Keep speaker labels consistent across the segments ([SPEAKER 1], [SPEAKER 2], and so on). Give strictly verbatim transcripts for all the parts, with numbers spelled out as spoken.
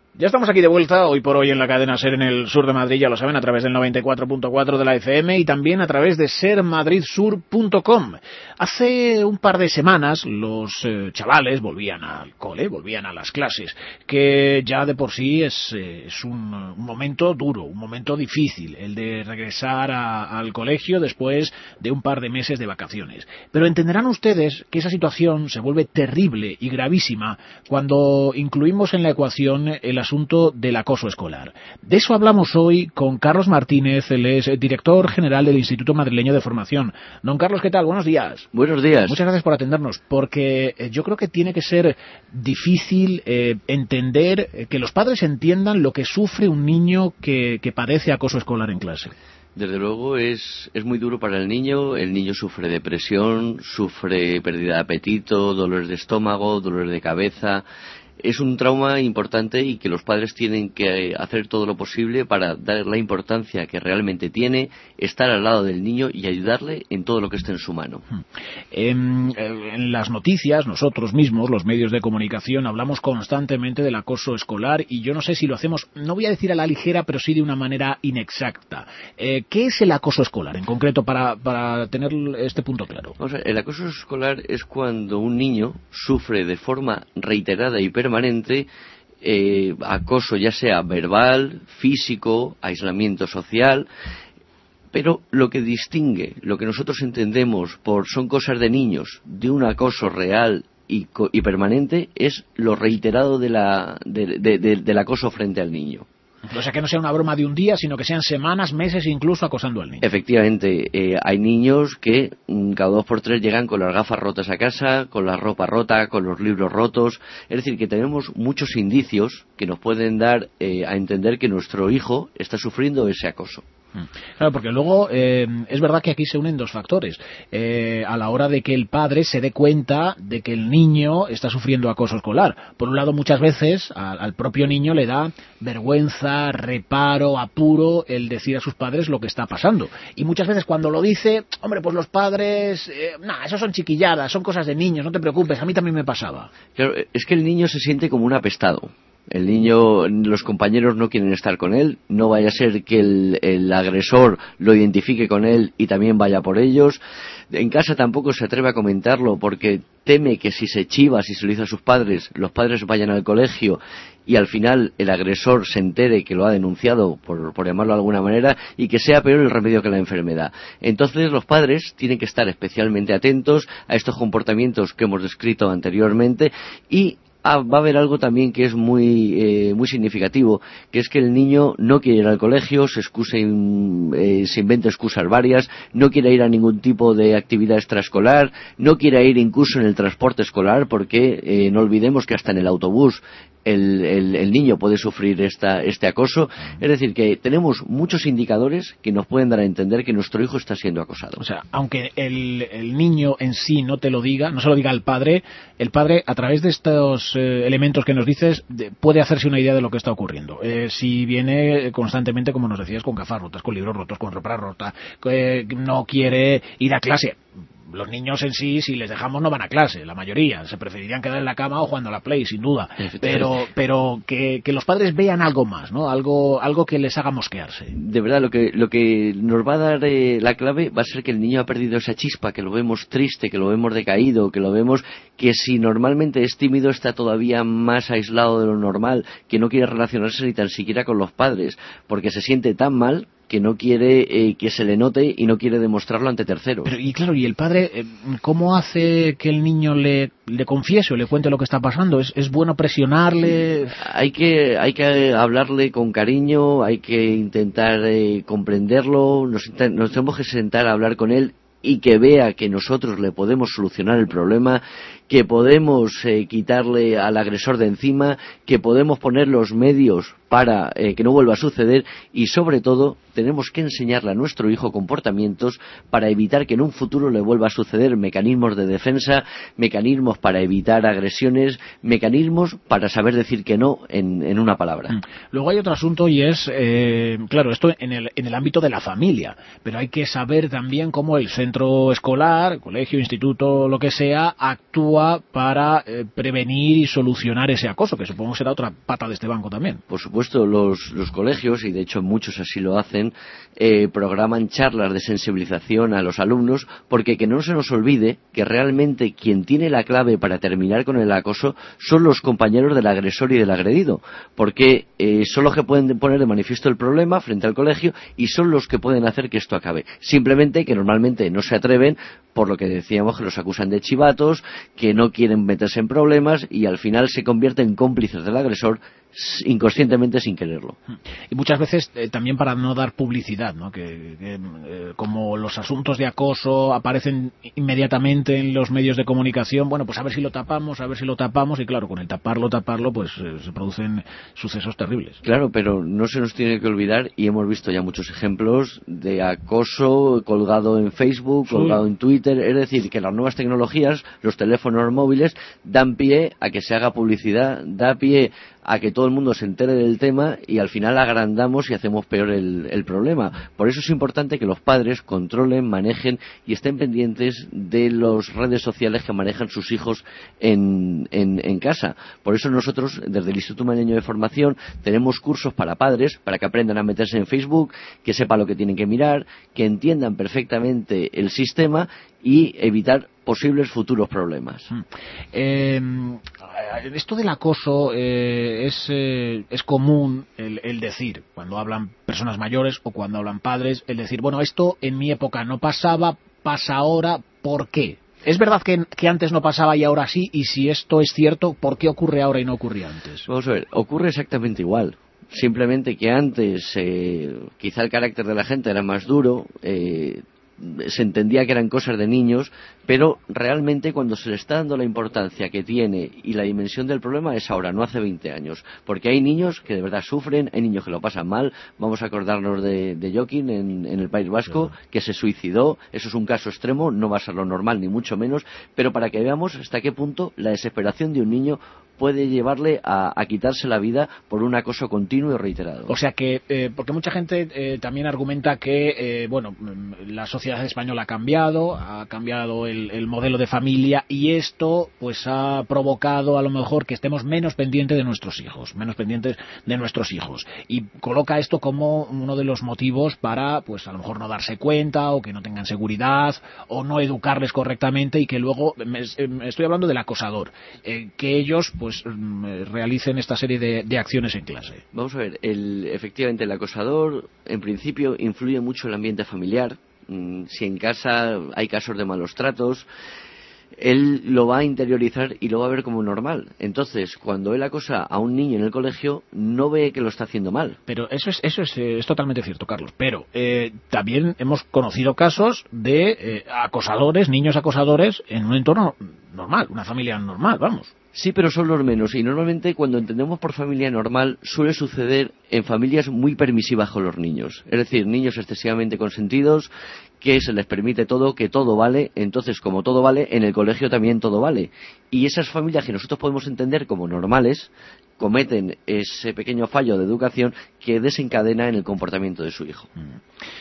[SPEAKER 1] Ya estamos aquí de vuelta, hoy por hoy en la cadena SER en el sur de Madrid, ya lo saben, a través del noventa y cuatro punto cuatro de la F M y también a través de ser madrid sur punto com. Hace un par de semanas los eh, chavales volvían al cole, volvían a las clases, que ya de por sí es, eh, es un, un momento duro, un momento difícil, el de regresar a, al colegio después de un par de meses de vacaciones. Pero entenderán ustedes que esa situación se vuelve terrible y gravísima cuando incluimos en la ecuación el asunto del acoso escolar. De eso hablamos hoy con Carlos Martínez, él es director general del Instituto Madrileño de Formación. Don Carlos, ¿qué tal? Buenos días.
[SPEAKER 2] Buenos días.
[SPEAKER 1] Muchas gracias por atendernos, porque yo creo que tiene que ser difícil eh, entender, eh, que los padres entiendan lo que sufre un niño que, que padece acoso escolar en clase.
[SPEAKER 2] Desde luego es, es muy duro para el niño. El niño sufre depresión, sufre pérdida de apetito, dolores de estómago, dolores de cabeza. Es un trauma importante y que los padres tienen que hacer todo lo posible para dar la importancia que realmente tiene, estar al lado del niño y ayudarle en todo lo que esté en su mano.
[SPEAKER 1] En, en las noticias, nosotros mismos, los medios de comunicación, hablamos constantemente del acoso escolar y yo no sé si lo hacemos, no voy a decir a la ligera, pero sí de una manera inexacta. Eh, ¿Qué es el acoso escolar en concreto para, para tener este punto claro?
[SPEAKER 2] O sea, el acoso escolar es cuando un niño sufre de forma reiterada y permanente permanente eh, acoso, ya sea verbal, físico, aislamiento social, pero lo que distingue, lo que nosotros entendemos por son cosas de niños, de un acoso real y, y permanente, es lo reiterado de la, de, de, de, del acoso frente al niño.
[SPEAKER 1] O sea, que no sea una broma de un día, sino que sean semanas, meses, incluso acosando al niño.
[SPEAKER 2] Efectivamente, eh, hay niños que mm, cada dos por tres llegan con las gafas rotas a casa, con la ropa rota, con los libros rotos. Es decir, que tenemos muchos indicios que nos pueden dar eh, a entender que nuestro hijo está sufriendo ese acoso.
[SPEAKER 1] Claro, porque luego eh, es verdad que aquí se unen dos factores. Eh, a la hora de que el padre se dé cuenta de que el niño está sufriendo acoso escolar. Por un lado, muchas veces a, al propio niño le da vergüenza, reparo, apuro el decir a sus padres lo que está pasando. Y muchas veces cuando lo dice, hombre, pues los padres, eh, nah, eso son chiquilladas, son cosas de niños, no te preocupes, a mí también me pasaba.
[SPEAKER 2] Claro, es que el niño se siente como un apestado. El niño, los compañeros no quieren estar con él, no vaya a ser que el, el agresor lo identifique con él y también vaya por ellos. En casa tampoco se atreve a comentarlo porque teme que si se chiva, si se lo dice a sus padres, los padres vayan al colegio y al final el agresor se entere que lo ha denunciado, por, por llamarlo de alguna manera, y que sea peor el remedio que la enfermedad. Entonces los padres tienen que estar especialmente atentos a estos comportamientos que hemos descrito anteriormente y Ah, va a haber algo también que es muy eh, muy significativo, que es que el niño no quiere ir al colegio, se excuse, eh, se inventa excusas varias, no quiere ir a ningún tipo de actividad extraescolar, no quiere ir incluso en el transporte escolar, porque eh, no olvidemos que hasta en el autobús el, el, el niño puede sufrir esta, este acoso. Es decir, que tenemos muchos indicadores que nos pueden dar a entender que nuestro hijo está siendo acosado.
[SPEAKER 1] O sea, aunque el, el niño en sí no te lo diga, no se lo diga al padre, el padre, a través de estos eh, elementos que nos dices, de, puede hacerse una idea de lo que está ocurriendo. Eh, si viene constantemente, como nos decías, con gafas rotas, con libros rotos, con ropa rota, que no quiere ir a clase. Los niños en sí, si les dejamos, no van a clase, la mayoría. Se preferirían quedar en la cama o jugando a la Play, sin duda. Pero pero que, que los padres vean algo más, ¿no? Algo algo que les haga mosquearse.
[SPEAKER 2] De verdad, lo que lo que nos va a dar eh, la clave va a ser que el niño ha perdido esa chispa, que lo vemos triste, que lo vemos decaído, que lo vemos que si normalmente es tímido está todavía más aislado de lo normal, que no quiere relacionarse ni tan siquiera con los padres, porque se siente tan mal que no quiere eh, que se le note y no quiere demostrarlo ante terceros.
[SPEAKER 1] Pero, y claro, ¿y el padre eh, cómo hace que el niño le, le confiese o le cuente lo que está pasando? ¿Es, es bueno presionarle?
[SPEAKER 2] Hay que hay que hablarle con cariño, hay que intentar eh, comprenderlo, nos, nos tenemos que sentar a hablar con él y que vea que nosotros le podemos solucionar el problema, que podemos eh, quitarle al agresor de encima, que podemos poner los medios para eh, que no vuelva a suceder y sobre todo tenemos que enseñarle a nuestro hijo comportamientos para evitar que en un futuro le vuelva a suceder, mecanismos de defensa, mecanismos para evitar agresiones, mecanismos para saber decir que no en, en una palabra.
[SPEAKER 1] Luego hay otro asunto y es, eh, claro, esto en el, en el ámbito de la familia, pero hay que saber también cómo el centro escolar, colegio, instituto, lo que sea, actúa actúa para eh, prevenir y solucionar ese acoso, que supongo será otra pata de este banco también?
[SPEAKER 2] Por supuesto, los, los colegios, y de hecho muchos así lo hacen, eh, programan charlas de sensibilización a los alumnos, porque que no se nos olvide que realmente quien tiene la clave para terminar con el acoso son los compañeros del agresor y del agredido, porque eh, son los que pueden poner de manifiesto el problema frente al colegio y son los que pueden hacer que esto acabe. Simplemente que normalmente no se atreven, por lo que decíamos, que los acusan de chivatos, que no quieren meterse en problemas y al final se convierten en cómplices del agresor inconscientemente, sin quererlo.
[SPEAKER 1] Y muchas veces eh, también para no dar publicidad, ¿no? que, que eh, como los asuntos de acoso aparecen inmediatamente en los medios de comunicación, bueno, pues a ver si lo tapamos, a ver si lo tapamos, y claro, con el taparlo, taparlo, pues eh, se producen sucesos terribles.
[SPEAKER 2] Claro, pero no se nos tiene que olvidar, y hemos visto ya muchos ejemplos de acoso colgado en Facebook, sí, colgado en Twitter, es decir, que las nuevas tecnologías, los teléfonos móviles, dan pie a que se haga publicidad, da pie a que todo el mundo se entere del tema y al final agrandamos y hacemos peor el, el problema. Por eso es importante que los padres controlen, manejen y estén pendientes de las redes sociales que manejan sus hijos en, en, en casa. Por eso nosotros, desde el Instituto Malagueño de Formación, tenemos cursos para padres, para que aprendan a meterse en Facebook, que sepan lo que tienen que mirar, que entiendan perfectamente el sistema y evitar posibles futuros problemas.
[SPEAKER 1] Eh, esto del acoso eh, es, eh, es común el, el decir, cuando hablan personas mayores o cuando hablan padres, el decir, bueno, esto en mi época no pasaba, pasa ahora, ¿por qué? ¿Es verdad que, que antes no pasaba y ahora sí? Y si esto es cierto, ¿por qué ocurre ahora y no ocurría antes?
[SPEAKER 2] Vamos a ver, ocurre exactamente igual. Simplemente que antes eh, quizá el carácter de la gente era más duro, eh, se entendía que eran cosas de niños, pero realmente cuando se le está dando la importancia que tiene y la dimensión del problema es ahora, no hace veinte años, porque hay niños que de verdad sufren, hay niños que lo pasan mal. Vamos a acordarnos de, de Joaquín en, en el País Vasco, que se suicidó. Eso es un caso extremo, no va a ser lo normal ni mucho menos, pero para que veamos hasta qué punto la desesperación de un niño puede llevarle a, a quitarse la vida por un acoso continuo y reiterado.
[SPEAKER 1] O sea que, eh, porque mucha gente eh, también argumenta que, eh, bueno, la sociedad española ha cambiado, ha cambiado el, el modelo de familia y esto pues ha provocado a lo mejor que estemos menos pendientes de nuestros hijos, menos pendientes de nuestros hijos. Y coloca esto como uno de los motivos para, pues a lo mejor no darse cuenta o que no tengan seguridad o no educarles correctamente y que luego, me, me estoy hablando del acosador, eh, que ellos pues pues realicen esta serie de, de acciones en clase.
[SPEAKER 2] Vamos a ver, el, efectivamente el acosador en principio influye mucho en el ambiente familiar. Si en casa hay casos de malos tratos, él lo va a interiorizar y lo va a ver como normal. Entonces, cuando él acosa a un niño en el colegio, no ve que lo está haciendo mal.
[SPEAKER 1] Pero eso es eso es, eh, es totalmente cierto, Carlos. Pero eh, también hemos conocido casos de eh, acosadores, niños acosadores, en un entorno normal, una familia normal, vamos.
[SPEAKER 2] Sí, pero son los menos. Y normalmente cuando entendemos por familia normal suele suceder en familias muy permisivas con los niños. Es decir, niños excesivamente consentidos, que se les permite todo, que todo vale. Entonces, como todo vale, en el colegio también todo vale. Y esas familias que nosotros podemos entender como normales cometen ese pequeño fallo de educación que desencadena en el comportamiento de su hijo.
[SPEAKER 1] Mm.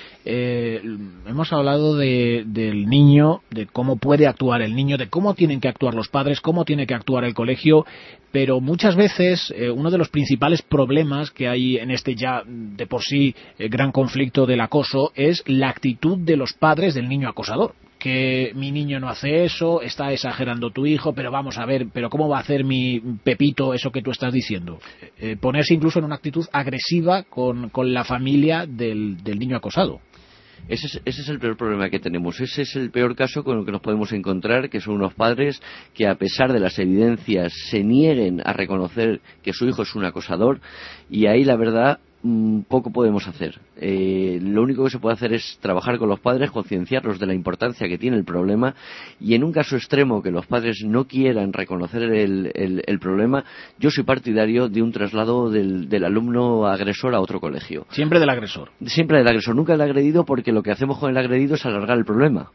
[SPEAKER 1] Eh, hemos hablado de, del niño, de cómo puede actuar el niño, de cómo tienen que actuar los padres, cómo tiene que actuar el colegio, pero muchas veces eh, uno de los principales problemas que hay en este ya de por sí eh, gran conflicto del acoso es la actitud de los padres del niño acosador. Que mi niño no hace eso, está exagerando tu hijo, pero vamos a ver, pero ¿cómo va a hacer mi Pepito eso que tú estás diciendo? Eh, ponerse incluso en una actitud agresiva con, con la familia del, del niño acosado.
[SPEAKER 2] Ese es, ese es el peor problema que tenemos. Ese es el peor caso con el que nos podemos encontrar, que son unos padres que, a pesar de las evidencias, se nieguen a reconocer que su hijo es un acosador, y ahí la verdad poco podemos hacer. Eh, lo único que se puede hacer es trabajar con los padres, concienciarlos de la importancia que tiene el problema, y en un caso extremo que los padres no quieran reconocer el, el, el problema, yo soy partidario de un traslado del, del alumno agresor a otro colegio.
[SPEAKER 1] Siempre del agresor.
[SPEAKER 2] Siempre del agresor, nunca del agredido, porque lo que hacemos con el agredido es alargar el problema.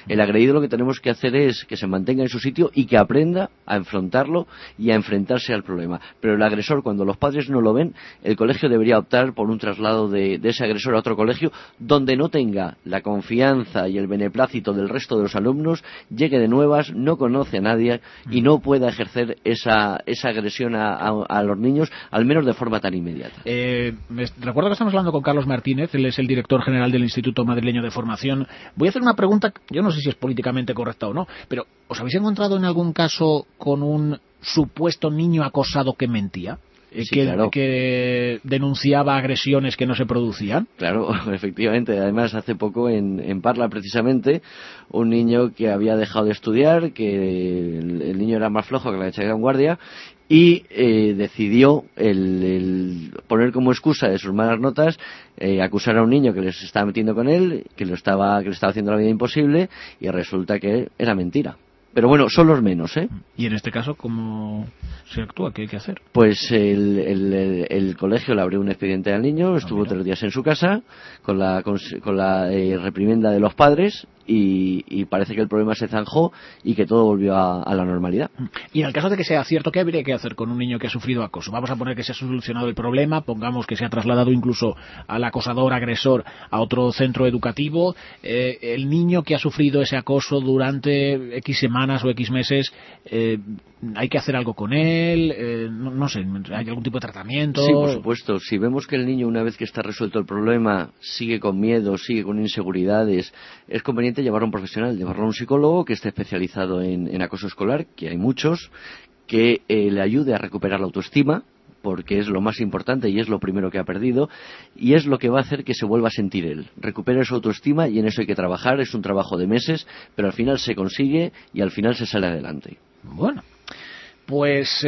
[SPEAKER 2] El agredido lo que tenemos que hacer es que se mantenga en su sitio y que aprenda a enfrentarlo y a enfrentarse al problema. Pero el agresor, cuando los padres no lo ven, el colegio debería optar por un traslado de, de ese agresor a otro colegio donde no tenga la confianza y el beneplácito del resto de los alumnos, llegue de nuevas, no conoce a nadie y no pueda ejercer esa, esa agresión a, a, a los niños, al menos de forma tan inmediata.
[SPEAKER 1] Eh, recuerdo que estamos hablando con Carlos Martínez, él es el director general del Instituto Madrileño de Formación. Voy a hacer una pregunta, yo no sé si es políticamente correcta o no, pero ¿os habéis encontrado en algún caso con un supuesto niño acosado que mentía?
[SPEAKER 2] Sí,
[SPEAKER 1] que,
[SPEAKER 2] claro.
[SPEAKER 1] que denunciaba agresiones que no se producían.
[SPEAKER 2] Claro, efectivamente. Además, hace poco en, en Parla, precisamente, un niño que había dejado de estudiar, que el, el niño era más flojo que la hecha en guardia, y eh, decidió el, el poner como excusa de sus malas notas eh, acusar a un niño que les estaba metiendo con él, que lo estaba que le estaba haciendo la vida imposible, y resulta que era mentira. Pero bueno, son los menos, ¿eh?
[SPEAKER 1] Y en este caso, ¿cómo se actúa? ¿Qué hay que hacer?
[SPEAKER 2] Pues el, el, el, el colegio le abrió un expediente al niño, estuvo
[SPEAKER 1] ah,
[SPEAKER 2] tres días en su casa con la, con, con la eh, reprimenda de los padres y, y parece que el problema se zanjó y que todo volvió a, a la normalidad.
[SPEAKER 1] Y en el caso de que sea cierto, ¿qué habría que hacer con un niño que ha sufrido acoso? Vamos a poner que se ha solucionado el problema, pongamos que se ha trasladado incluso al acosador, agresor, a otro centro educativo. Eh, el niño que ha sufrido ese acoso durante X semanas o X meses, eh, ¿hay que hacer algo con él? Eh, no, no sé, ¿hay algún tipo de tratamiento?
[SPEAKER 2] Sí, por supuesto. Si vemos que el niño, una vez que está resuelto el problema, sigue con miedo, sigue con inseguridades, es conveniente llevarlo a un profesional, llevarlo a un psicólogo que esté especializado en, en acoso escolar, que hay muchos, que eh, le ayude a recuperar la autoestima, porque es lo más importante y es lo primero que ha perdido, y es lo que va a hacer que se vuelva a sentir él. Recupera su autoestima y en eso hay que trabajar, es un trabajo de meses, pero al final se consigue y al final se sale adelante.
[SPEAKER 1] Bueno. Pues,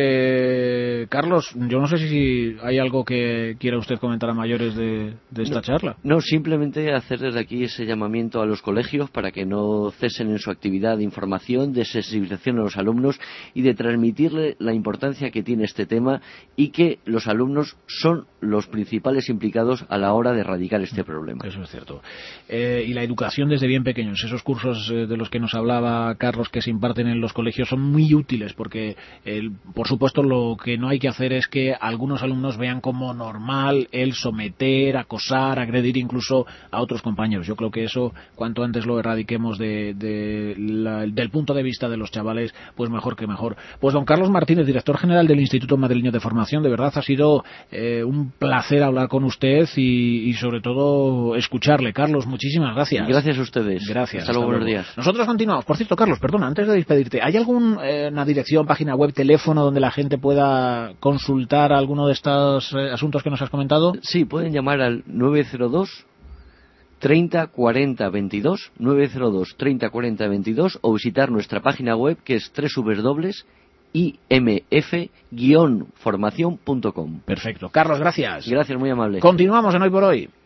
[SPEAKER 1] eh, Carlos, yo no sé si hay algo que quiera usted comentar a mayores de, de esta
[SPEAKER 2] no,
[SPEAKER 1] charla.
[SPEAKER 2] No, simplemente hacer desde aquí ese llamamiento a los colegios para que no cesen en su actividad de información, de sensibilización a los alumnos y de transmitirle la importancia que tiene este tema y que los alumnos son los principales implicados a la hora de erradicar este problema.
[SPEAKER 1] Eso es cierto. Eh, y la educación desde bien pequeños, esos cursos eh, de los que nos hablaba Carlos que se imparten en los colegios son muy útiles porque El, por supuesto, lo que no hay que hacer es que algunos alumnos vean como normal el someter, acosar, agredir incluso a otros compañeros. Yo creo que eso, cuanto antes lo erradiquemos de, de la, del punto de vista de los chavales, pues mejor que mejor. Pues don Carlos Martínez, director general del Instituto Madrileño de Formación, de verdad ha sido eh, un placer hablar con usted y, y sobre todo escucharle. Carlos, muchísimas gracias.
[SPEAKER 2] Gracias a ustedes.
[SPEAKER 1] Gracias.
[SPEAKER 2] Hasta luego, buenos días.
[SPEAKER 1] Nosotros continuamos. Por cierto, Carlos, perdona, antes de despedirte, ¿hay alguna eh, dirección, página web, teléfono donde la gente pueda consultar alguno de estos eh, asuntos que nos has comentado?
[SPEAKER 2] Sí, pueden llamar al nueve cero dos treinta cuarenta veintidós, nueve cero dos treinta cuarenta veintidós o visitar nuestra página web que es doble u doble u doble u punto i m f guion formación punto com.
[SPEAKER 1] Perfecto. Carlos, gracias.
[SPEAKER 2] Gracias, muy amable.
[SPEAKER 1] Continuamos en Hoy por Hoy.